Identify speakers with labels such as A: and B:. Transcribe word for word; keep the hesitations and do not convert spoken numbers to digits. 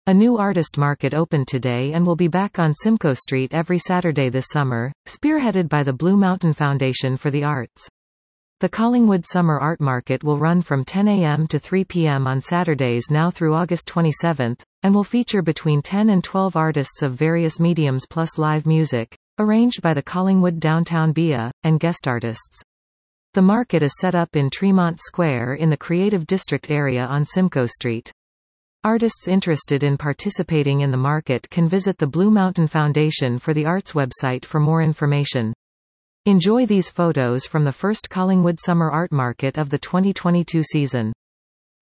A: A new artist market opened today and will be back on Simcoe Street every Saturday this summer, spearheaded by the Blue Mountain Foundation for the Arts. The Collingwood Summer Art Market will run from ten a m to three p m on Saturdays now through August twenty-seventh, and will feature between ten and twelve artists of various mediums plus live music, arranged by the Collingwood Downtown B I A, and guest artists. The market is set up in Tremont Square in the Creative District area on Simcoe Street. Artists interested in participating in the market can visit the Blue Mountain Foundation for the Arts website for more information. Enjoy these photos from the first Collingwood Summer Art Market of the twenty twenty-two season.